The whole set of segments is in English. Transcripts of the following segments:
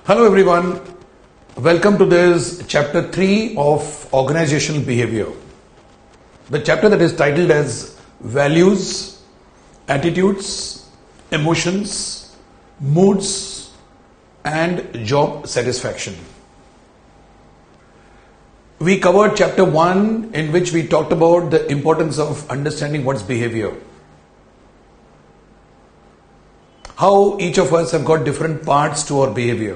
Hello everyone, welcome to this chapter 3 of organizational behavior. The chapter that is titled as values, attitudes, emotions, moods and job satisfaction. We covered chapter 1 in which we talked about the importance of understanding what's behavior. How each of us have got different parts to our behavior.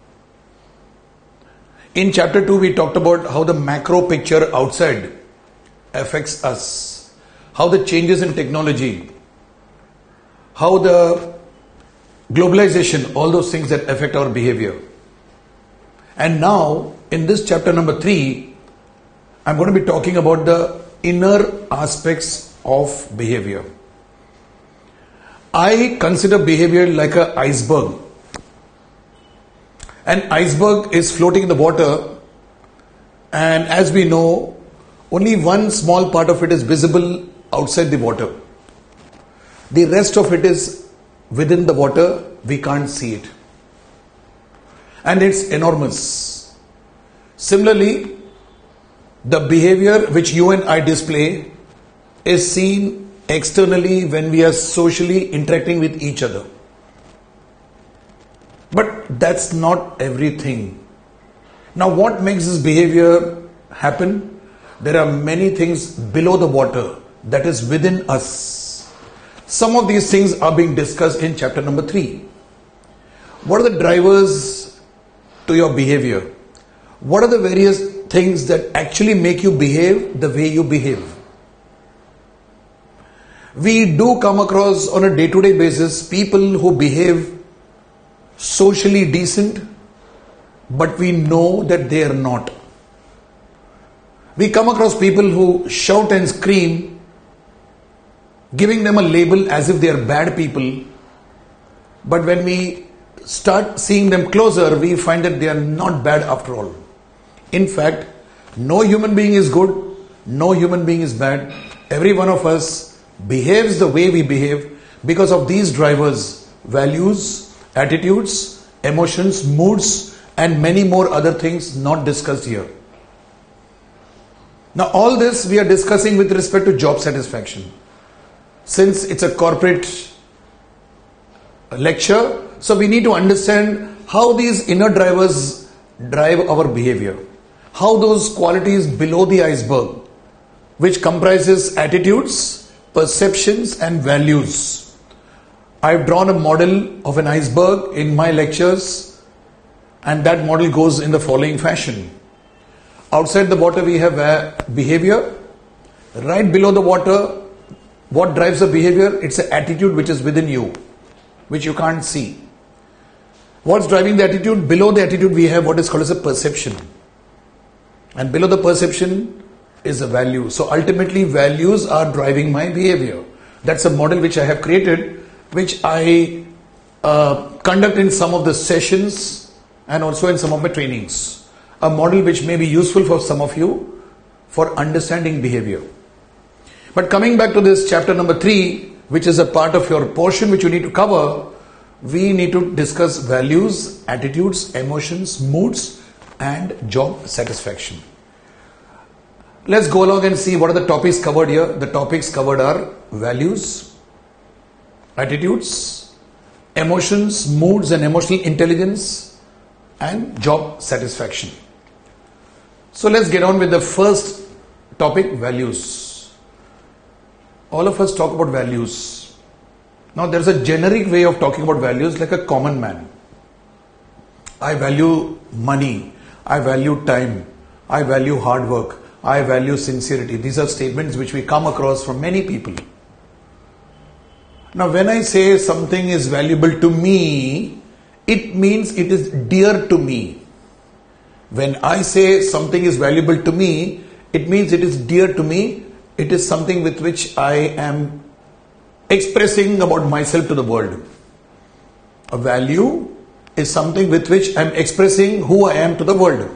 In chapter 2, we talked about how the macro picture outside affects us, how the changes in technology, how the globalization, all those things that affect our behavior. And now, in this chapter number 3, I'm going to be talking about the inner aspects of behavior. I consider behavior like an iceberg. An iceberg is floating in the water, and as we know, only one small part of it is visible outside the water. The rest of it is within the water, we can't see it. And it's enormous. Similarly, the behavior which you and I display is seen externally when we are socially interacting with each other. But that's not everything. Now, what makes this behavior happen? There are many things below the water that is within us. Some of these things are being discussed in chapter number 3. What are the drivers to your behavior? What are the various things that actually make you behave the way you behave? We do come across on a day-to-day basis people who behave socially decent, but we know that they are not. We come across people who shout and scream, giving them a label as if they are bad people, but when we start seeing them closer, we find that they are not bad after all. In fact, no human being is good, no human being is bad. Every one of us behaves the way we behave because of these drivers: values, attitudes, emotions, moods, and many more other things not discussed here. Now, all this we are discussing with respect to job satisfaction. Since it's a corporate lecture, so we need to understand how these inner drivers drive our behavior. How those qualities below the iceberg, which comprises attitudes, perceptions, and values. I've drawn a model of an iceberg in my lectures, and that model goes in the following fashion. Outside the water we have behavior. Right below the water, what drives the behavior? It's an attitude which is within you, which you can't see. What's driving the attitude? Below the attitude we have what is called as a perception. And below the perception is a value. So ultimately values are driving my behavior. That's a model which I have created, which I conduct in some of the sessions and also in some of my trainings. A model which may be useful for some of you for understanding behavior. But coming back to this chapter number 3, which is a part of your portion which you need to cover, we need to discuss values, attitudes, emotions, moods and job satisfaction. Let's go along and see what are the topics covered here. The topics covered are values, attitudes, emotions, moods and emotional intelligence and job satisfaction. So let's get on with the first topic, values. All of us talk about values. Now there's a generic way of talking about values like a common man. I value money, I value time, I value hard work, I value sincerity. These are statements which we come across from many people. Now, when I say something is valuable to me, it means it is dear to me. When I say something is valuable to me, it means it is dear to me. It is something with which I am expressing about myself to the world. A value is something with which I am expressing who I am to the world.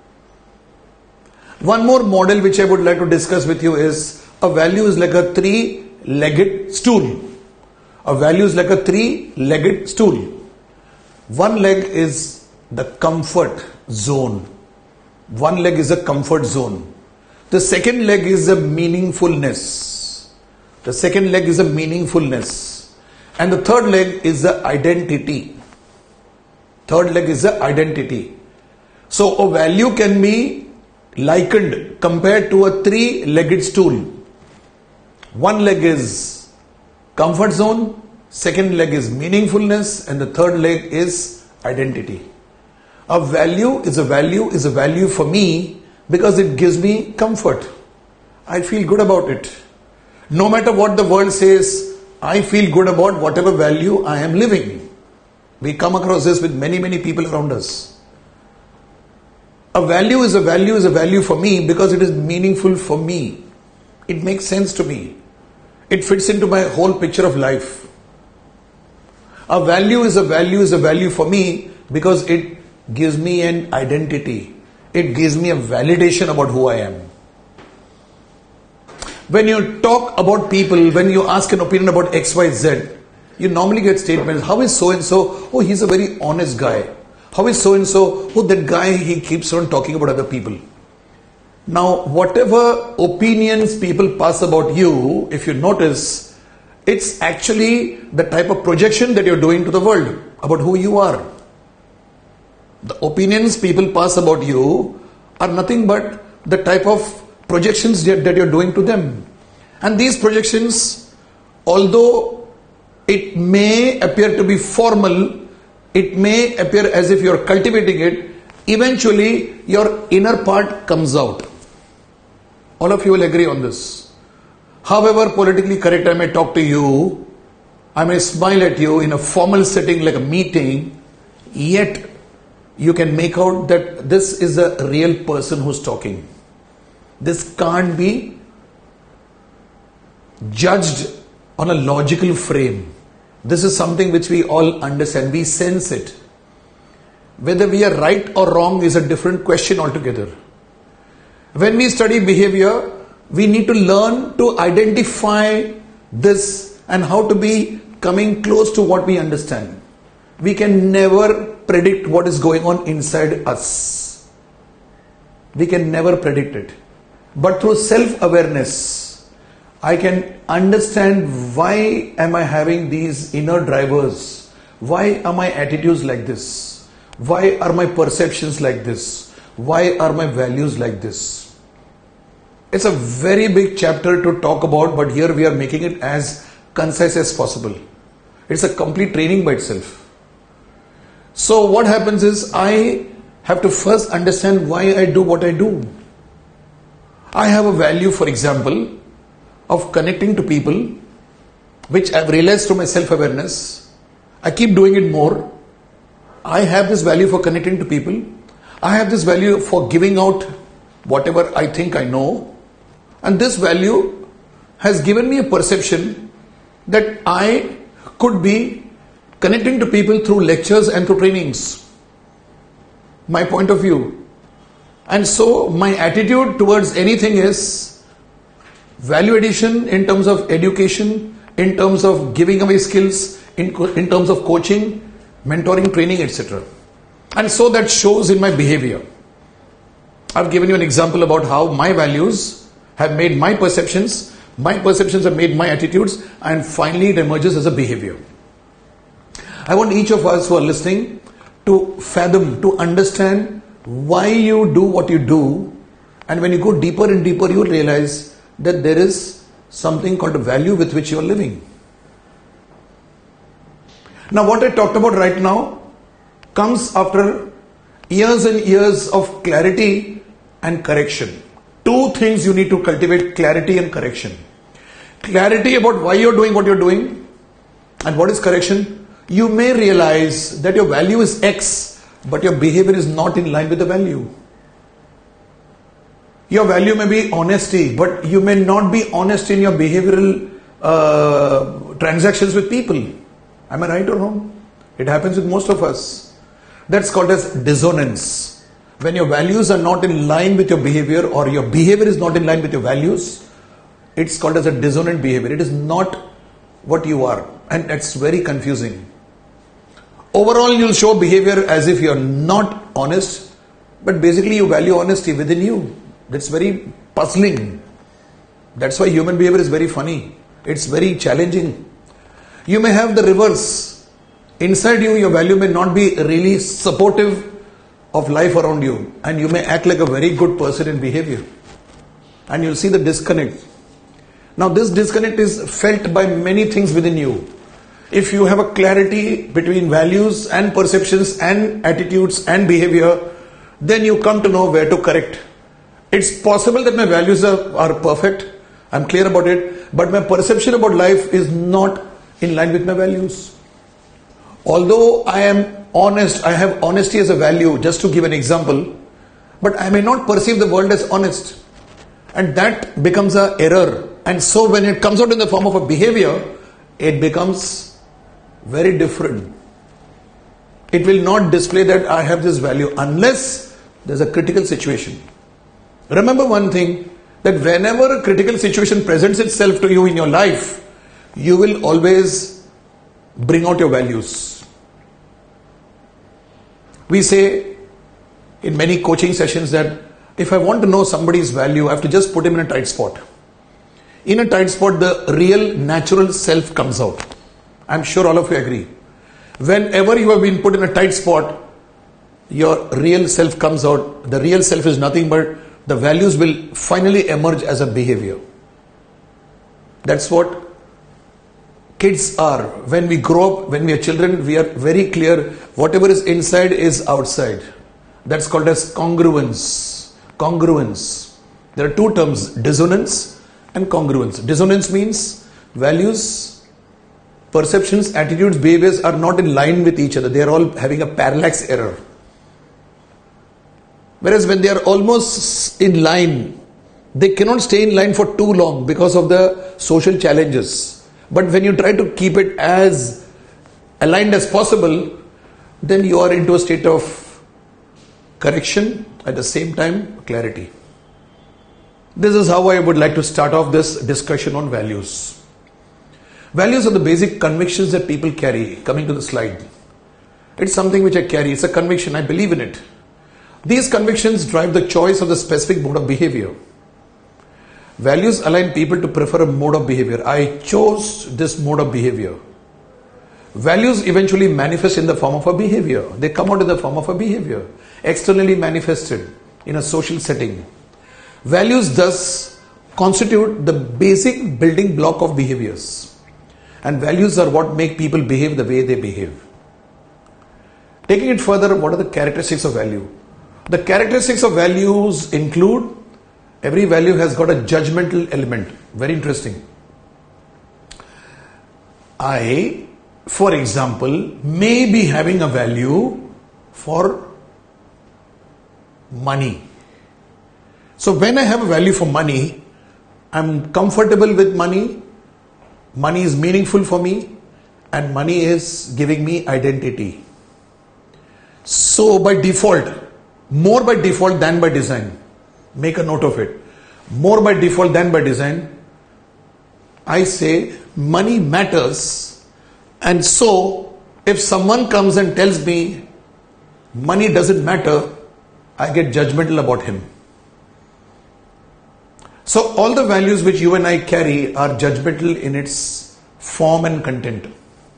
One more model which I would like to discuss with you is a value is like a three-legged stool. A value is like a three-legged stool. One leg is the comfort zone. One leg is a comfort zone. The second leg is a meaningfulness. The second leg is a meaningfulness. And the third leg is the identity. Third leg is the identity. So a value can be likened, compared to a three-legged stool. One leg is comfort zone, second leg is meaningfulness, and the third leg is identity. A value is a value for me because it gives me comfort. I feel good about it. No matter what the world says, I feel good about whatever value I am living. We come across this with many people around us. A value is a value for me because it is meaningful for me. It makes sense to me. It fits into my whole picture of life. A value is a value for me because it gives me an identity. It gives me a validation about who I am. When you talk about people, when you ask an opinion about XYZ, you normally get statements, how is so and so? Oh, he's a very honest guy. How is so and so? Oh, that guy, he keeps on talking about other people. Now, whatever opinions people pass about you, if you notice, it's actually the type of projection that you're doing to the world about who you are. The opinions people pass about you are nothing but the type of projections that you're doing to them. And these projections, although it may appear to be formal, it may appear as if you're cultivating it, eventually your inner part comes out. All of you will agree on this. However politically correct I may talk to you, I may smile at you in a formal setting like a meeting, yet you can make out that this is a real person who's talking. This can't be judged on a logical frame. This is something which we all understand. We sense it. Whether we are right or wrong is a different question altogether. When we study behavior, we need to learn to identify this and how to be coming close to what we understand. We can never predict what is going on inside us. We can never predict it. But through self-awareness, I can understand why am I having these inner drivers? Why are my attitudes like this? Why are my perceptions like this? Why are my values like this? It's a very big chapter to talk about, but here we are making it as concise as possible. It's a complete training by itself. So what happens is I have to first understand why I do what I do. I have a value, for example, of connecting to people, which I've realized through my self-awareness. I keep doing it more. I have this value for connecting to people. I have this value for giving out whatever I think I know. And this value has given me a perception that I could be connecting to people through lectures and through trainings. My point of view. And so my attitude towards anything is value addition in terms of education, in terms of giving away skills, in terms of coaching, mentoring, training, etc. And so that shows in my behavior. I've given you an example about how my values have made my perceptions have made my attitudes, and finally it emerges as a behavior. I want each of us who are listening to fathom, to understand why you do what you do, and when you go deeper and deeper, you will realize that there is something called a value with which you are living. Now, what I talked about right now comes after years and years of clarity and correction. Two things you need to cultivate: clarity and correction. Clarity about why you're doing what you're doing, and what is correction. You may realize that your value is X, but your behavior is not in line with the value. Your value may be honesty, but you may not be honest in your behavioral transactions with people. Am I right or wrong? It happens with most of us. That's called as dissonance. When your values are not in line with your behavior, or your behavior is not in line with your values, it's called as a dissonant behavior. It is not what you are, and it's very confusing. Overall, you'll show behavior as if you're not honest, but basically you value honesty within you. That's very puzzling. That's why human behavior is very funny. It's very challenging. You may have the reverse. Inside you, your value may not be really supportive of life around you, and you may act like a very good person in behavior. And you'll see the disconnect. Now, this disconnect is felt by many things within you. If you have a clarity between values and perceptions and attitudes and behavior, then you come to know where to correct. It's possible that my values are perfect, I'm clear about it, but my perception about life is not in line with my values. Although I am honest, I have honesty as a value, just to give an example, but I may not perceive the world as honest. And that becomes an error. And so when it comes out in the form of a behavior, it becomes very different. It will not display that I have this value unless there's a critical situation. Remember one thing, that whenever a critical situation presents itself to you in your life, you will always bring out your values. We say in many coaching sessions that if I want to know somebody's value, I have to just put him in a tight spot. In a tight spot, the real natural self comes out. I'm sure all of you agree. Whenever you have been put in a tight spot, your real self comes out. The real self is nothing but the values will finally emerge as a behavior. That's what kids are. When we grow up, when we are children, we are very clear whatever is inside is outside. That's called as congruence. Congruence. There are two terms, dissonance and congruence. Dissonance means values, perceptions, attitudes, behaviors are not in line with each other. They are all having a parallax error. Whereas when they are almost in line, they cannot stay in line for too long because of the social challenges. But when you try to keep it as aligned as possible, then you are into a state of correction, at the same time clarity. This is how I would like to start off this discussion on values. Values are the basic convictions that people carry. Coming to the slide. It's something which I carry. It's a conviction. I believe in it. These convictions drive the choice of the specific mode of behavior. Values align people to prefer a mode of behavior. I chose this mode of behavior. Values eventually manifest in the form of a behavior. They come out in the form of a behavior, externally manifested in a social setting. Values thus constitute the basic building block of behaviors. And values are what make people behave the way they behave. Taking it further, what are the characteristics of value? The characteristics of values include, every value has got a judgmental element. Very interesting. I, for example, may be having a value for money. So when I have a value for money, I'm comfortable with money. Money is meaningful for me, and money is giving me identity. So by default, more by default than by design, make a note of it. More by default than by design, I say money matters, and so if someone comes and tells me money doesn't matter, I get judgmental about him. So all the values which you and I carry are judgmental in its form and content.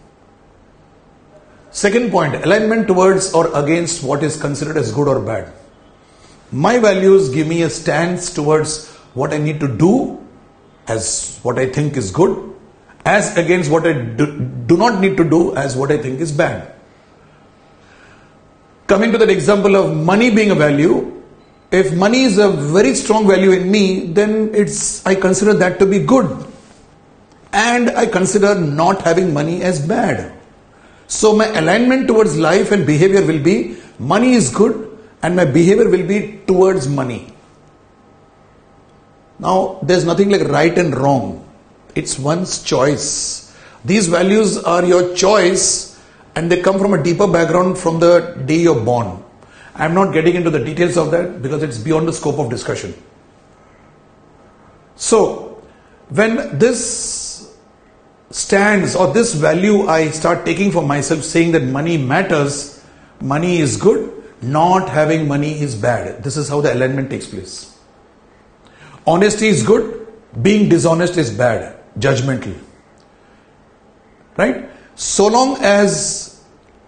Second point, alignment towards or against what is considered as good or bad. My values give me a stance towards what I need to do as what I think is good, as against what I do not need to do as what I think is bad. Coming to that example of money being a value, if money is a very strong value in me, then I consider that to be good. And I consider not having money as bad. So my alignment towards life and behavior will be, money is good and my behavior will be towards money. Now, there's nothing like right and wrong. It's one's choice. These values are your choice and they come from a deeper background from the day you're born. I'm not getting into the details of that because it's beyond the scope of discussion. So, when this stands, or this value I start taking for myself, saying that money matters, money is good, not having money is bad. This is how the alignment takes place. Honesty is good, being dishonest is bad, judgmental. Right? So long as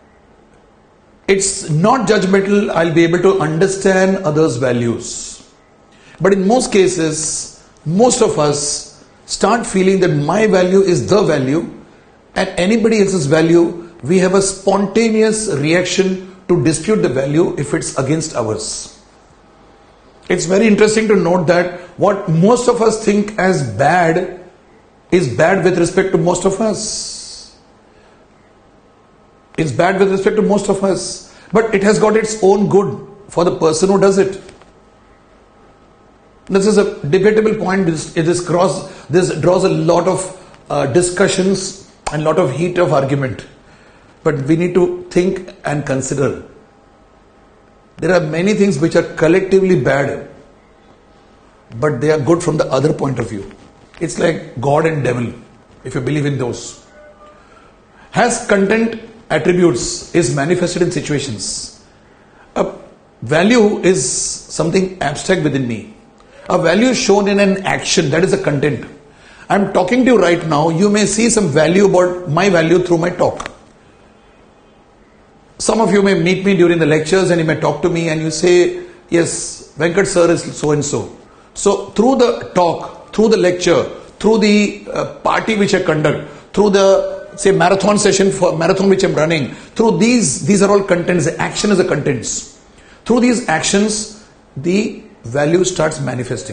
it's not judgmental, I'll be able to understand others' values. But in most cases, most of us start feeling that my value is the value and anybody else's value, we have a spontaneous reaction to dispute the value if it's against ours. It's very interesting to note that what most of us think as bad is bad with respect to most of us. It's bad with respect to most of us. But it has got its own good for the person who does it. This is a debatable point. This draws a lot of discussions and lot of heat of argument. But we need to think and consider. There are many things which are collectively bad, but they are good from the other point of view. It's like God and devil, if you believe in those. Has content attributes, is manifested in situations. A value is something abstract within me. A value is shown in an action, that is a content. I'm talking to you right now, you may see some value about my value through my talk. Some of you may meet me during the lectures and you may talk to me and you say, yes, Venkat sir is so and so. So through the talk, through the lecture, through the party which I conduct, through the say marathon session for marathon which I'm running, through these are all contents. The action is the contents. Through these actions, the value starts manifesting.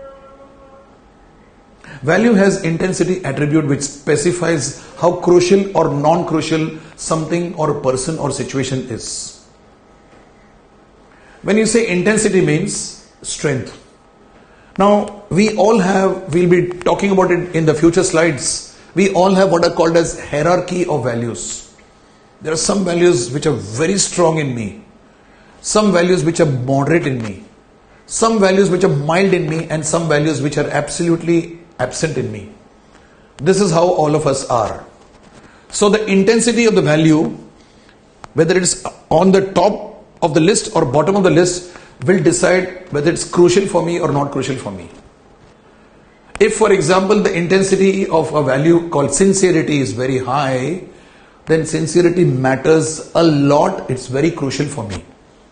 Value has intensity attribute which specifies how crucial or non-crucial something or a person or situation is. When you say intensity means strength. Now we'll be talking about it in the future slides. We all have what are called as hierarchy of values. There are some values which are very strong in me. Some values which are moderate in me. Some values which are mild in me and some values which are absolutely absent in me. This is how all of us are. So the intensity of the value, whether it's on the top of the list or bottom of the list, will decide whether it's crucial for me or not crucial for me. If, for example, the intensity of a value called sincerity is very high, then sincerity matters a lot. It's very crucial for me.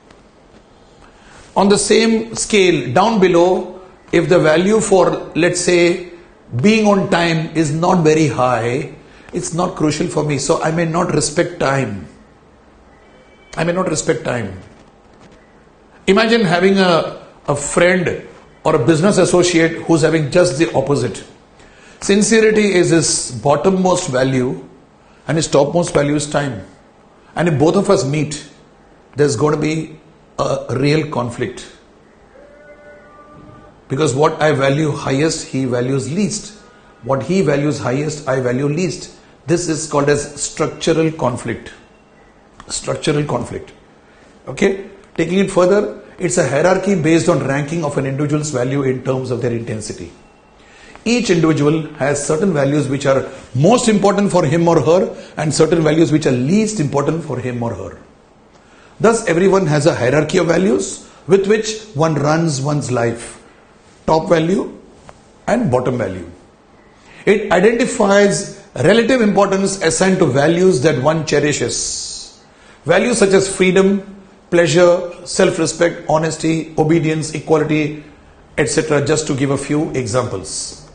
On the same scale, down below, if the value for, let's say, being on time is not very high, it's not crucial for me. So I may not respect time. Imagine having a friend or a business associate who's having just the opposite. Sincerity is his bottommost value and his topmost value is time. And if both of us meet, there's going to be a real conflict. Because what I value highest, he values least. What he values highest, I value least. This is called as structural conflict. Structural conflict. Okay? Taking it further, it's a hierarchy based on ranking of an individual's value in terms of their intensity. Each individual has certain values which are most important for him or her and certain values which are least important for him or her. Thus, everyone has a hierarchy of values with which one runs one's life. Top value and bottom value. It identifies relative importance assigned to values that one cherishes. Values such as freedom, pleasure, self-respect, honesty, obedience, equality, etc. Just to give a few examples.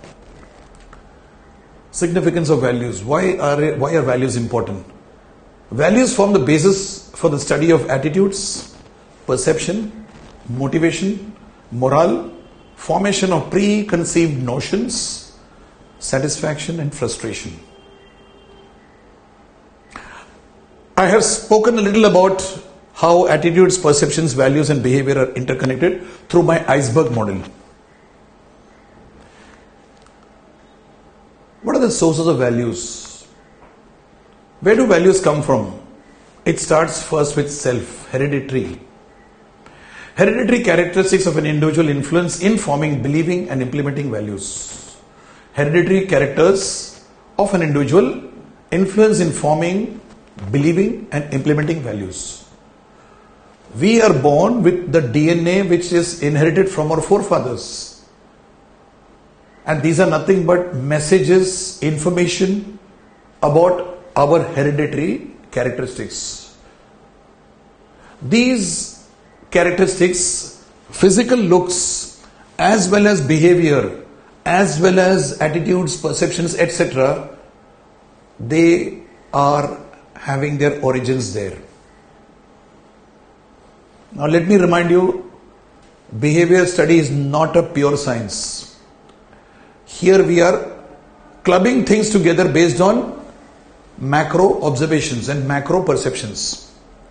Significance of values. Why are values important? Values form the basis for the study of attitudes, perception, motivation, morale, formation of preconceived notions, satisfaction and frustration. I have spoken a little about how attitudes, perceptions, values and behavior are interconnected through my iceberg model. What are the sources of values? Where do values come from? It starts first with self, hereditary. Hereditary characteristics of an individual influence in forming, believing and implementing values. Hereditary characters of an individual influence in forming, believing and implementing values. We are born with the DNA which is inherited from our forefathers. And these are nothing but messages, information about our hereditary characteristics. These characteristics, physical looks, as well as behavior, as well as attitudes, perceptions, etc., they are having their origins there. Now let me remind you, behavior study is not a pure science. Here we are clubbing things together based on macro observations and macro perceptions.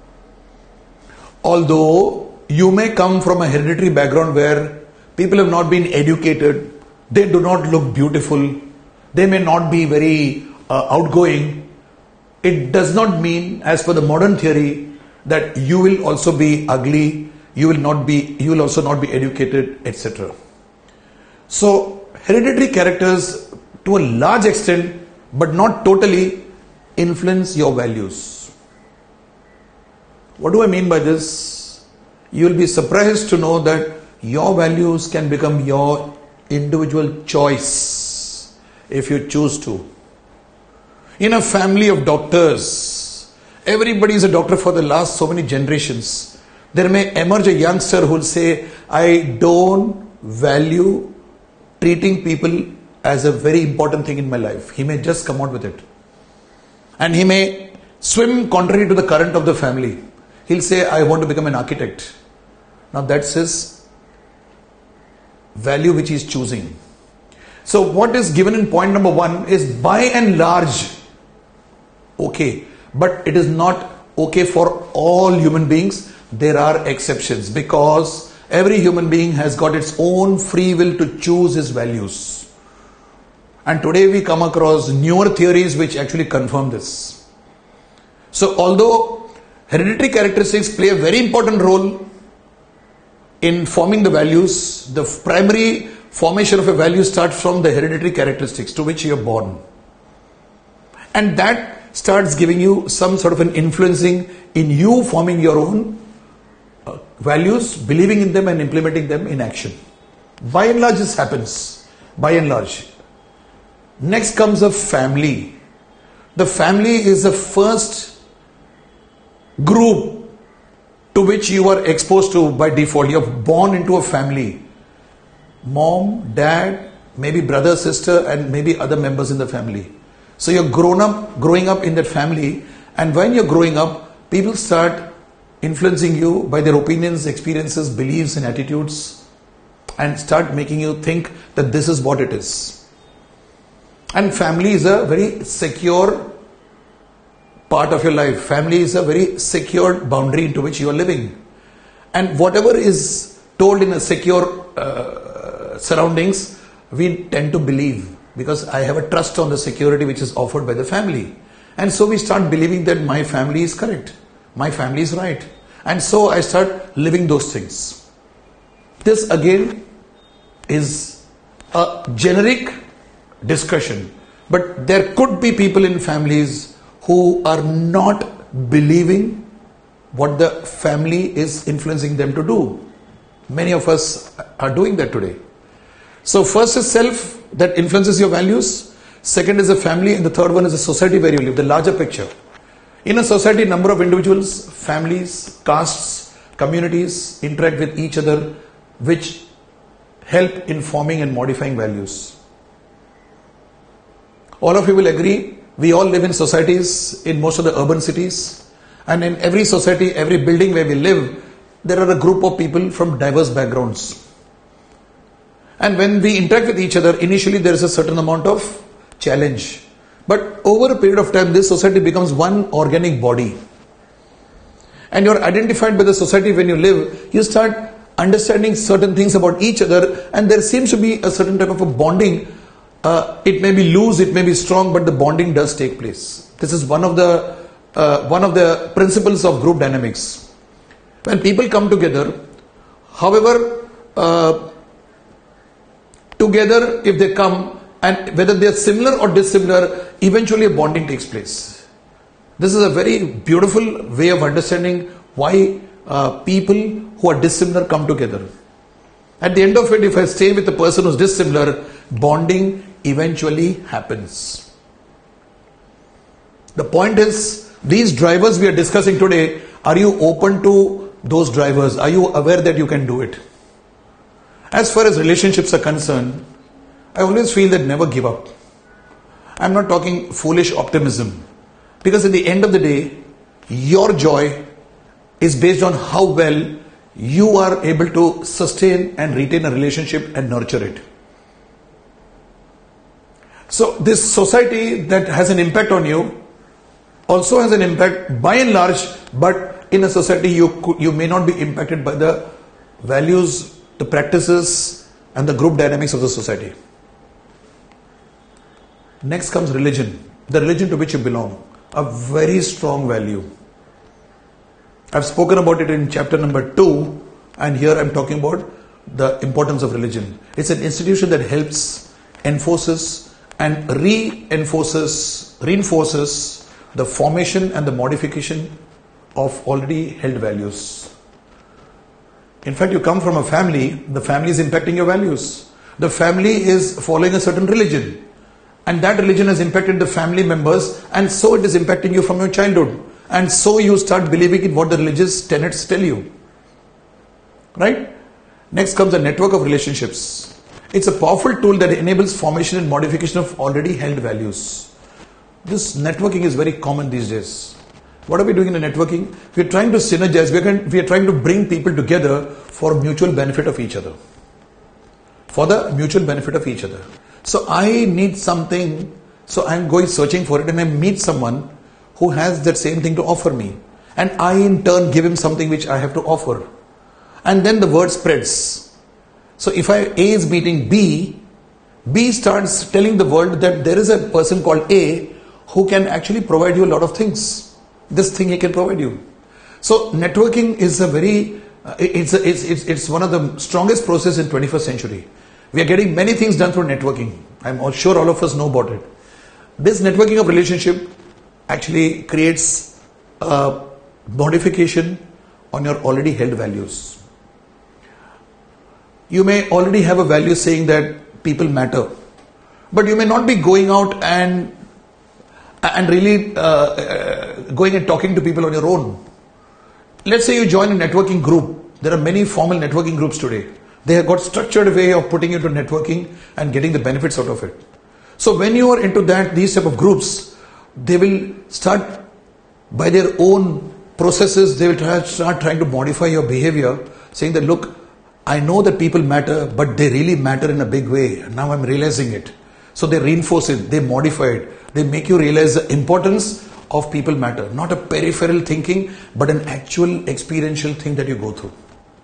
Although you may come from a hereditary background where people have not been educated, they do not look beautiful, they may not be very outgoing, it does not mean, as per the modern theory, that you will also be ugly, you will also not be educated, etc. So hereditary characters to a large extent, but not totally, influence your values. What do I mean by this? You will be surprised to know that your values can become your individual choice if you choose to. In a family of doctors, everybody is a doctor for the last so many generations. There may emerge a youngster who will say, I don't value treating people as a very important thing in my life. He may just come out with it. And he may swim contrary to the current of the family. He'll say, I want to become an architect. Now that's his value which he is choosing. So what is given in point number 1 is by and large okay, but it is not okay for all human beings. There are exceptions because every human being has got its own free will to choose his values. And today we come across newer theories which actually confirm this. So although hereditary characteristics play a very important role in forming the values, the primary formation of a value starts from the hereditary characteristics to which you are born. And that starts giving you some sort of an influencing in you forming your own values, believing in them and implementing them in action. By and large this happens. By and large. Next comes a family. The family is the first group to which you are exposed to by default. You are born into a family. Mom, dad, maybe brother, sister and maybe other members in the family. So you're growing up in that family, and when you're growing up, people start influencing you by their opinions, experiences, beliefs and attitudes, and start making you think that this is what it is. And family is a very secure part of your life. Family is a very secure boundary into which you are living. And whatever is told in a secure surroundings, we tend to believe. Because I have a trust on the security which is offered by the family. And so we start believing that my family is correct. My family is right. And so I start living those things. This again is a generic discussion. But there could be people in families who are not believing what the family is influencing them to do. Many of us are doing that today. So first is self that influences your values. Second is a family, and the third one is a society where you live, the larger picture. In a society, number of individuals, families, castes, communities interact with each other, which help in forming and modifying values. All of you will agree, we all live in societies in most of the urban cities, and in every society, every building where we live, there are a group of people from diverse backgrounds. And when we interact with each other, initially there is a certain amount of challenge. But over a period of time, this society becomes one organic body. And you're identified by the society when you live, you start understanding certain things about each other, and there seems to be a certain type of a bonding. It may be loose, it may be strong, but the bonding does take place. This is one of the principles of group dynamics. When people come together, however, together, if they come, and whether they are similar or dissimilar, eventually a bonding takes place. This is a very beautiful way of understanding why people who are dissimilar come together. At the end of it, if I stay with the person who's dissimilar, bonding eventually happens. The point is, these drivers we are discussing today, are you open to those drivers? Are you aware that you can do it? As far as relationships are concerned, I always feel that never give up. I'm not talking foolish optimism, because at the end of the day, your joy is based on how well you are able to sustain and retain a relationship and nurture it. So this society that has an impact on you also has an impact by and large, but in a society you may not be impacted by the values, the practices and the group dynamics of the society. Next comes religion, the religion to which you belong, a very strong value. I've spoken about it in chapter number 2, and here I'm talking about the importance of religion. It's an institution that helps, enforces and reinforces the formation and the modification of already held values. In fact, you come from a family, the family is impacting your values. The family is following a certain religion, and that religion has impacted the family members, and so it is impacting you from your childhood. And so you start believing in what the religious tenets tell you. Right? Next comes a network of relationships. It's a powerful tool that enables formation and modification of already held values. This networking is very common these days. What are we doing in the networking? We are trying to synergize, we are trying to bring people together for mutual benefit of each other. For the mutual benefit of each other. So I need something, so I'm going searching for it, and I meet someone who has that same thing to offer me. And I in turn give him something which I have to offer. And then the word spreads. So if A is meeting B, B starts telling the world that there is a person called A who can actually provide you a lot of things. This thing he can provide you. So networking is a very, it's one of the strongest process in 21st century. We are getting many things done through networking. I'm sure all of us know about it. This networking of relationship actually creates a modification on your already held values. You may already have a value saying that people matter, but you may not be going out and really going and talking to people on your own. Let's say you join a networking group. There are many formal networking groups today. They have got structured way of putting you to networking and getting the benefits out of it. So when you are into these type of groups, they will start by their own processes, they will start trying to modify your behavior, saying that look, I know that people matter, but they really matter in a big way. Now I'm realizing it. So they reinforce it, they modify it, they make you realize the importance of people matter. Not a peripheral thinking, but an actual experiential thing that you go through.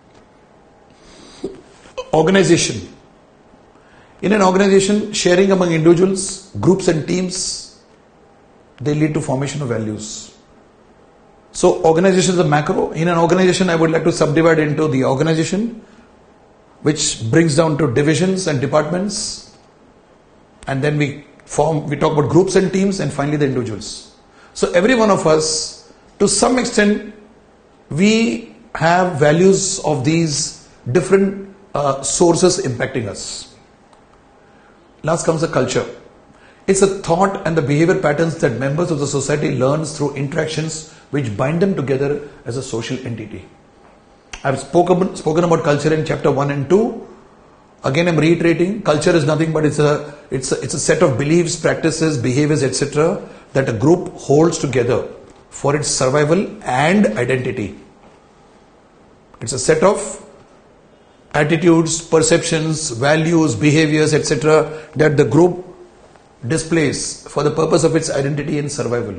Organization. In an organization, sharing among individuals, groups and teams, they lead to formation of values. So organization is a macro. In an organization, I would like to subdivide into the organization, which brings down to divisions and departments. And then we talk about groups and teams, and finally the individuals. So every one of us, to some extent, we have values of these different sources impacting us. Last comes the culture. It's a thought and the behavior patterns that members of the society learns through interactions which bind them together as a social entity. I've spoken about culture in chapter 1 and 2. Again, I'm reiterating, culture is nothing but it's a set of beliefs, practices, behaviors, etc. that a group holds together for its survival and identity. It's a set of attitudes, perceptions, values, behaviors, etc. that the group displays for the purpose of its identity and survival.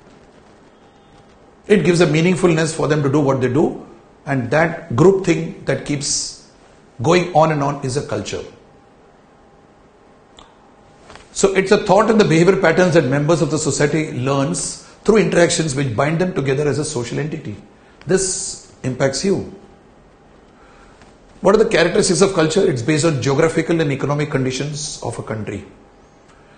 It gives a meaningfulness for them to do what they do, and that group thing that keeps going on and on is a culture. So it's a thought and the behavior patterns that members of the society learns through interactions which bind them together as a social entity. This impacts you. What are the characteristics of culture? It's based on geographical and economic conditions of a country.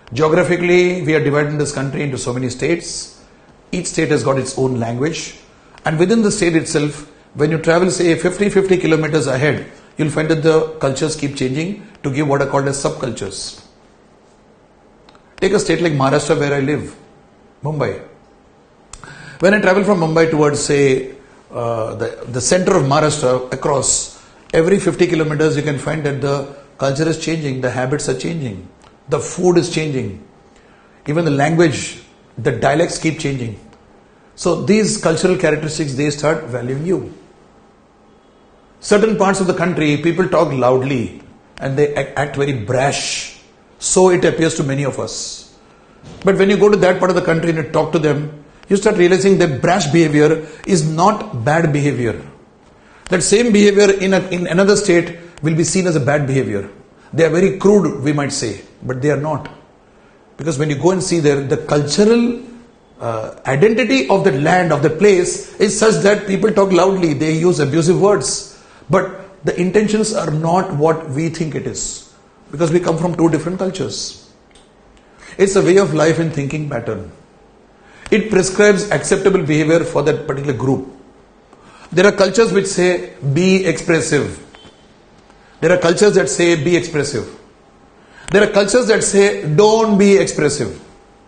Geographically, we are dividing this country into so many states. Each state has got its own language. And within the state itself, when you travel, say, 50 kilometers ahead, you'll find that the cultures keep changing to give what are called as subcultures. Take a state like Maharashtra, where I live, Mumbai. When I travel from Mumbai towards, say, the center of Maharashtra, across every 50 kilometers, you can find that the culture is changing, the habits are changing, the food is changing, even the language, the dialects keep changing. So these cultural characteristics, they start valuing you. Certain parts of the country, people talk loudly and they act very brash. So it appears to many of us. But when you go to that part of the country and you talk to them, you start realizing that brash behavior is not bad behavior. That same behavior in another state will be seen as a bad behavior. They are very crude, we might say, but they are not. Because when you go and see there, the cultural identity of the land, of the place is such that people talk loudly, they use abusive words. But the intentions are not what we think it is. Because we come from two different cultures. It's a way of life and thinking pattern. It prescribes acceptable behavior for that particular group. There are cultures which say, be expressive. There are cultures that say, be expressive. There are cultures that say, don't be expressive.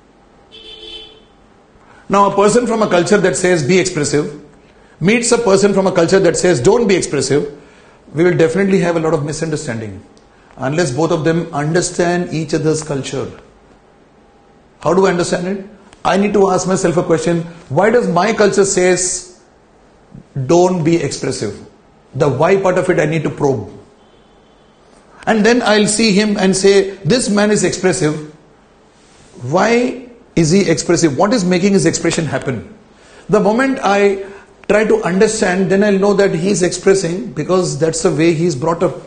Now, a person from a culture that says, be expressive, meets a person from a culture that says, don't be expressive, we will definitely have a lot of misunderstanding. Unless both of them understand each other's culture. How do I understand it? I need to ask myself a question. Why does my culture says, don't be expressive? The why part of it I need to probe. And then I'll see him and say, this man is expressive. Why is he expressive? What is making his expression happen? The moment I try to understand, then I'll know that he's expressing because that's the way he's brought up.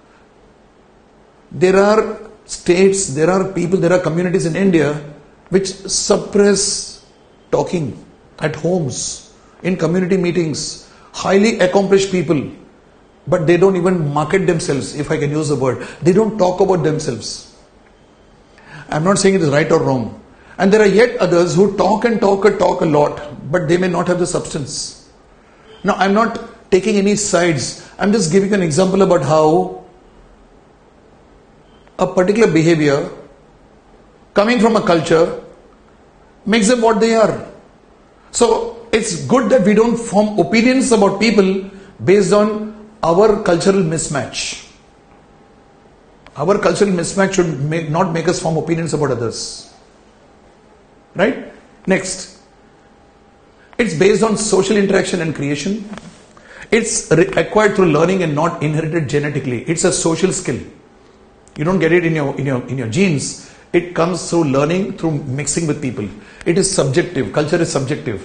There are states, there are people, there are communities in India which suppress talking at homes, in community meetings, highly accomplished people, but they don't even market themselves, if I can use the word. They don't talk about themselves. I'm not saying it is right or wrong. And there are yet others who talk a lot, but they may not have the substance. Now, I'm not taking any sides. I'm just giving an example about how a particular behavior coming from a culture makes them what they are. So it's good that we don't form opinions about people based on our cultural mismatch. Our cultural mismatch should not make us form opinions about others. Right? Next. It's based on social interaction and creation. It's acquired through learning and not inherited genetically. It's a social skill. You don't get it in your genes. It comes through learning, through mixing with people. It is subjective. Culture is subjective.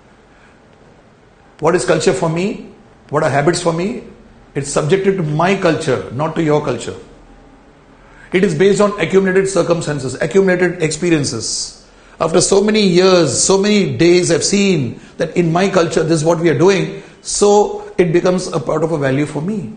What is culture for me? What are habits for me? It's subjective to my culture, not to your culture. It is based on accumulated circumstances, accumulated experiences. After so many years, so many days, I've seen that in my culture, this is what we are doing. So it becomes a part of a value for me.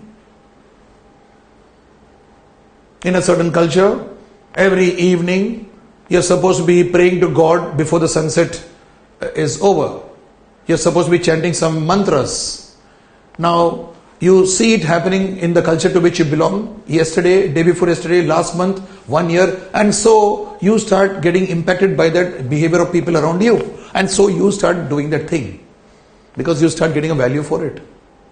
In a certain culture, every evening, you're supposed to be praying to God before the sunset is over. You're supposed to be chanting some mantras. Now, you see it happening in the culture to which you belong. Yesterday, day before yesterday, last month, 1 year. And so, you start getting impacted by that behavior of people around you. And so, you start doing that thing. Because you start getting a value for it.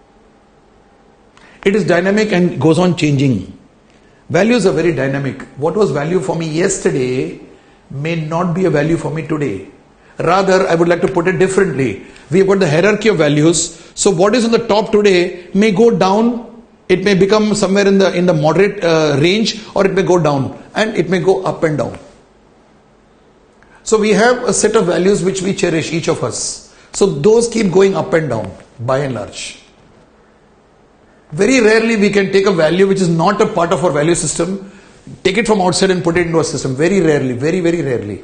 It is dynamic and goes on changing. Values are very dynamic. What was value for me yesterday may not be a value for me today. Rather, I would like to put it differently. We have got the hierarchy of values. So what is on the top today may go down. It may become somewhere in the moderate range, or it may go down, and it may go up and down. So we have a set of values which we cherish, each of us. So those keep going up and down, by and large. Very rarely we can take a value which is not a part of our value system, take it from outside and put it into a system. Very rarely, very, very rarely.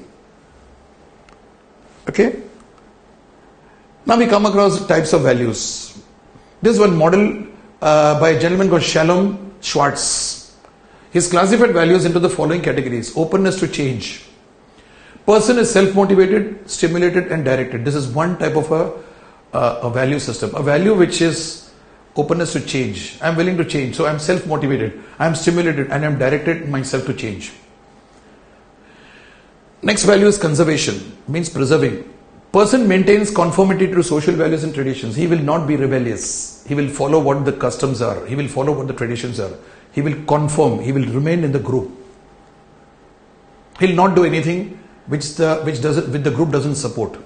Okay? Now we come across types of values. This is one model by a gentleman called Shalom Schwartz. He's classified values into the following categories. Openness to change. Person is self-motivated, stimulated and directed. This is one type of a value system. A value which is openness to change. I'm willing to change. So I'm self-motivated. I'm stimulated and I'm directed myself to change. Next value is conservation. Means preserving. Person maintains conformity to social values and traditions. He will not be rebellious. He will follow what the customs are. He will follow what the traditions are. He will conform. He will remain in the group. He'll not do anything which the group doesn't support.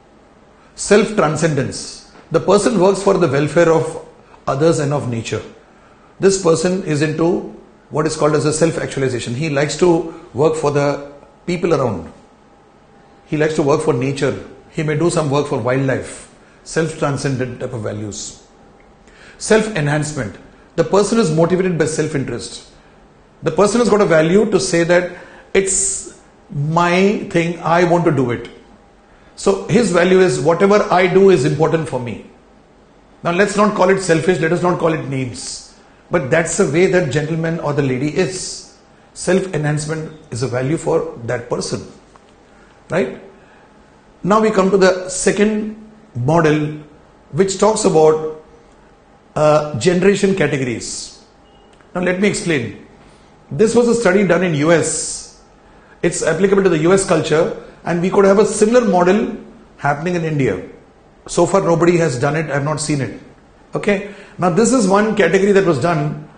Self-transcendence. The person works for the welfare of others and of nature. This person is into what is called as a self-actualization. He likes to work for the people around. He likes to work for nature. He may do some work for wildlife. Self-transcendent type of values. Self-enhancement. The person is motivated by self-interest. The person has got a value to say that it's my thing, I want to do it. So his value is whatever I do is important for me. Now let's not call it selfish, let us not call it names. But that's the way that gentleman or the lady is. Self-enhancement is a value for that person. Right? Now we come to the second model which talks about generation categories. Now let me explain. This was a study done in US. It's applicable to the US culture and we could have a similar model happening in India. So far nobody has done it, I have not seen it. Okay. Now this is one category that was done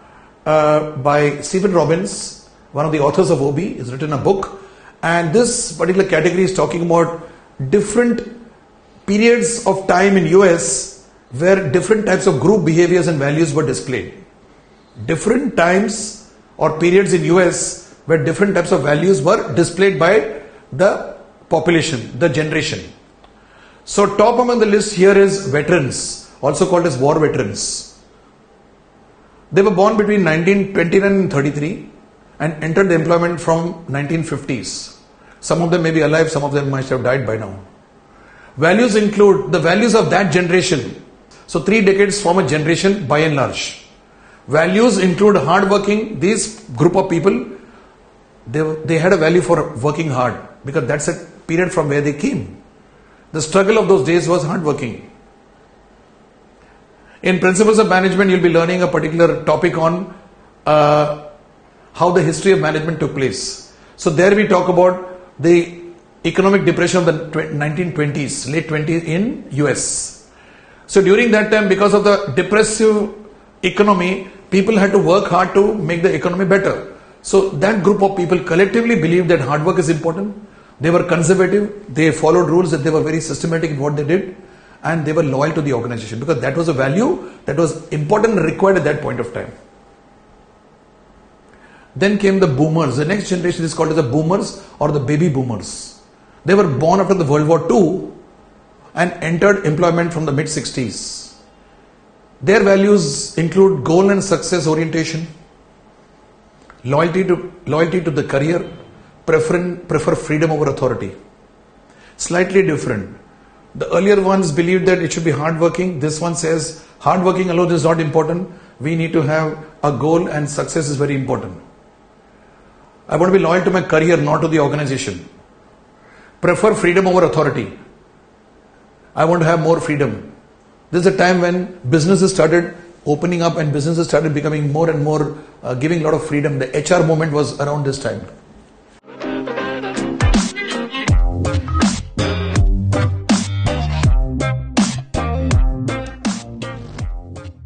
by Stephen Robbins, one of the authors of OB. He's written a book and this particular category is talking about different periods of time in US where different types of group behaviors and values were displayed. Different times or periods in US where different types of values were displayed by the population, the generation. So top among the list here is veterans, also called as war veterans. They were born between 1929 and 33 and entered the employment from 1950s. Some of them may be alive, some of them might have died by now. Values include the values of that generation. So 3 decades form a generation by and large. Values include hardworking. These group of people, they had a value for working hard because that's a period from where they came. The struggle of those days was hardworking. In Principles of Management, you'll be learning a particular topic on how the history of management took place. So there we talk about the economic depression of the 1920s, late 20s in US. So during that time, because of the depressive economy, people had to work hard to make the economy better. So that group of people collectively believed that hard work is important. They were conservative. They followed rules, that they were very systematic in what they did. And they were loyal to the organization because that was a value that was important and required at that point of time. Then came the boomers. The next generation is called as the boomers or the baby boomers. They were born after the World War II and entered employment from the mid-60s. Their values include goal and success orientation, loyalty to the career, prefer freedom over authority. Slightly different. The earlier ones believed that it should be hardworking. This one says hardworking alone is not important. We need to have a goal and success is very important. I want to be loyal to my career, not to the organization. Prefer freedom over authority. I want to have more freedom. This is a time when businesses started opening up and businesses started becoming more and more giving a lot of freedom. The HR movement was around this time.